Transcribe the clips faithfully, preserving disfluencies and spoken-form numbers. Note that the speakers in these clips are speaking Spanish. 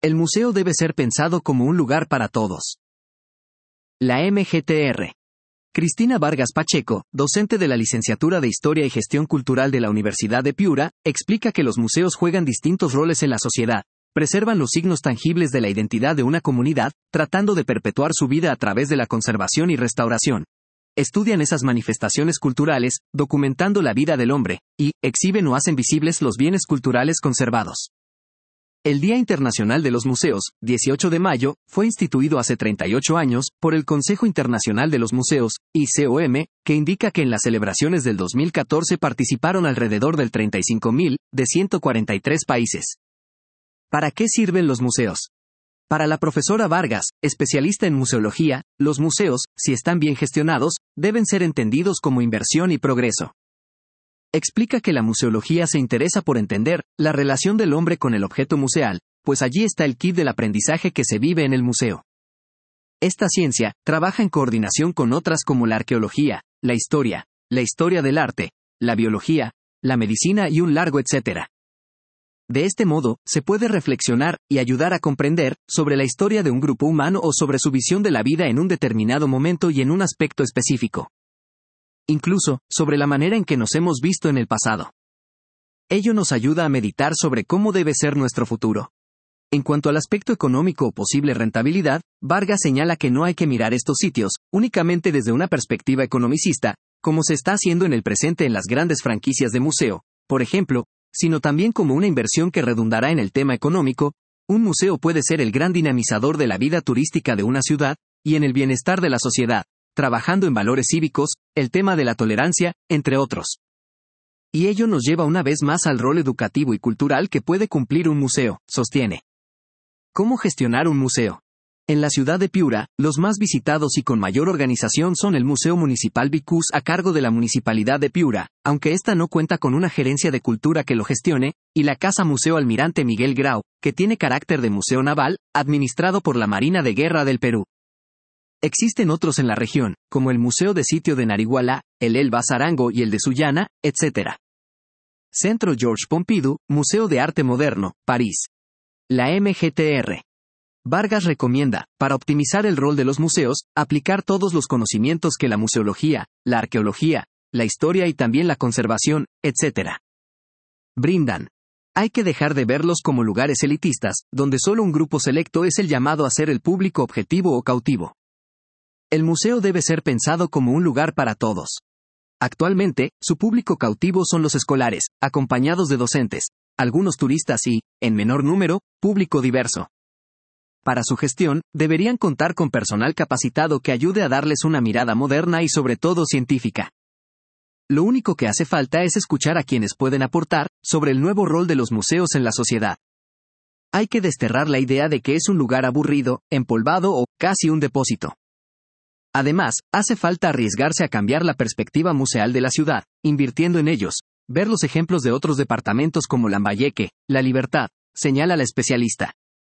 El museo debe ser pensado como un lugar para todos. La M G T R. Cristina Vargas Pacheco, docente de la Licenciatura de Historia y Gestión Cultural de la Universidad de Piura, explica que los museos juegan distintos roles en la sociedad, preservan los signos tangibles de la identidad de una comunidad, tratando de perpetuar su vida a través de la conservación y restauración. Estudian esas manifestaciones culturales, documentando la vida del hombre, y exhiben o hacen visibles los bienes culturales conservados. El Día Internacional de los Museos, dieciocho de mayo, fue instituido hace treinta y ocho años por el Consejo Internacional de los Museos, I C O M, que indica que en las celebraciones del dos mil catorce participaron alrededor del treinta y cinco mil, de ciento cuarenta y tres países. ¿Para qué sirven los museos? Para la profesora Vargas, especialista en museología, los museos, si están bien gestionados, deben ser entendidos como inversión y progreso. Explica que la museología se interesa por entender la relación del hombre con el objeto museal, pues allí está el kit del aprendizaje que se vive en el museo. Esta ciencia trabaja en coordinación con otras como la arqueología, la historia, la historia del arte, la biología, la medicina y un largo etcétera. De este modo, se puede reflexionar y ayudar a comprender sobre la historia de un grupo humano o sobre su visión de la vida en un determinado momento y en un aspecto específico. Incluso, sobre la manera en que nos hemos visto en el pasado. Ello nos ayuda a meditar sobre cómo debe ser nuestro futuro. En cuanto al aspecto económico o posible rentabilidad, Vargas señala que no hay que mirar estos sitios únicamente desde una perspectiva economicista, como se está haciendo en el presente en las grandes franquicias de museo, por ejemplo, sino también como una inversión que redundará en el tema económico. Un museo puede ser el gran dinamizador de la vida turística de una ciudad, y en el bienestar de la sociedad, trabajando en valores cívicos, el tema de la tolerancia, entre otros. Y ello nos lleva una vez más al rol educativo y cultural que puede cumplir un museo, sostiene. ¿Cómo gestionar un museo? En la ciudad de Piura, los más visitados y con mayor organización son el Museo Municipal Vicús a cargo de la Municipalidad de Piura, aunque ésta no cuenta con una gerencia de cultura que lo gestione, y la Casa Museo Almirante Miguel Grau, que tiene carácter de museo naval, administrado por la Marina de Guerra del Perú. Existen otros en la región, como el Museo de Sitio de Narigualá, el Elba Zarango y el de Sullana, etcétera. Centro Georges Pompidou, Museo de Arte Moderno, París. La M G T R. Vargas recomienda, para optimizar el rol de los museos, aplicar todos los conocimientos que la museología, la arqueología, la historia y también la conservación, etcétera brindan. Hay que dejar de verlos como lugares elitistas, donde solo un grupo selecto es el llamado a ser el público objetivo o cautivo. El museo debe ser pensado como un lugar para todos. Actualmente, su público cautivo son los escolares, acompañados de docentes, algunos turistas y, en menor número, público diverso. Para su gestión, deberían contar con personal capacitado que ayude a darles una mirada moderna y sobre todo científica. Lo único que hace falta es escuchar a quienes pueden aportar sobre el nuevo rol de los museos en la sociedad. Hay que desterrar la idea de que es un lugar aburrido, empolvado o casi un depósito. Además, hace falta arriesgarse a cambiar la perspectiva museal de la ciudad, invirtiendo en ellos, ver los ejemplos de otros departamentos como Lambayeque, La Libertad, señala la especialista.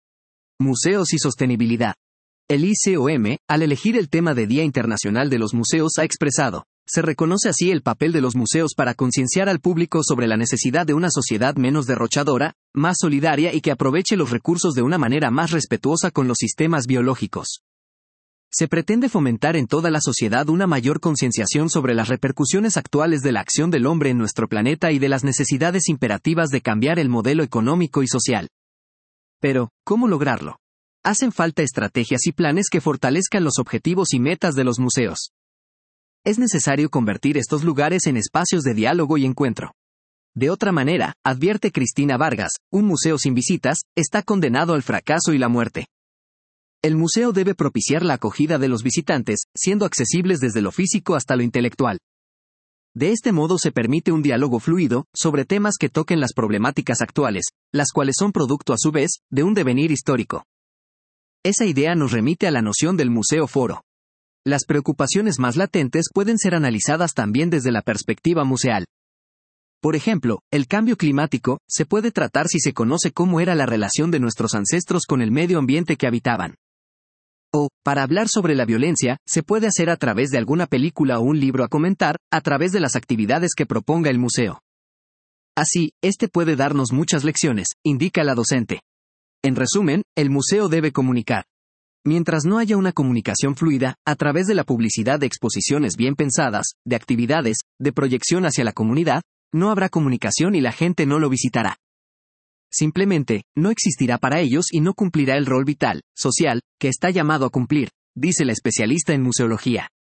Museos y sostenibilidad. El I C O M, al elegir el tema de Día Internacional de los Museos, ha expresado, se reconoce así el papel de los museos para concienciar al público sobre la necesidad de una sociedad menos derrochadora, más solidaria y que aproveche los recursos de una manera más respetuosa con los sistemas biológicos. Se pretende fomentar en toda la sociedad una mayor concienciación sobre las repercusiones actuales de la acción del hombre en nuestro planeta y de las necesidades imperativas de cambiar el modelo económico y social. Pero, ¿cómo lograrlo? Hacen falta estrategias y planes que fortalezcan los objetivos y metas de los museos. Es necesario convertir estos lugares en espacios de diálogo y encuentro. De otra manera, advierte Cristina Vargas, un museo sin visitas está condenado al fracaso y la muerte. El museo debe propiciar la acogida de los visitantes, siendo accesibles desde lo físico hasta lo intelectual. De este modo se permite un diálogo fluido sobre temas que toquen las problemáticas actuales, las cuales son producto a su vez de un devenir histórico. Esa idea nos remite a la noción del museo foro. Las preocupaciones más latentes pueden ser analizadas también desde la perspectiva museal. Por ejemplo, el cambio climático se puede tratar si se conoce cómo era la relación de nuestros ancestros con el medio ambiente que habitaban. O, para hablar sobre la violencia, se puede hacer a través de alguna película o un libro a comentar, a través de las actividades que proponga el museo. Así, este puede darnos muchas lecciones, indica la docente. En resumen, el museo debe comunicar. Mientras no haya una comunicación fluida, a través de la publicidad de exposiciones bien pensadas, de actividades, de proyección hacia la comunidad, no habrá comunicación y la gente no lo visitará. Simplemente, no existirá para ellos y no cumplirá el rol vital, social, que está llamado a cumplir, dice la especialista en museología.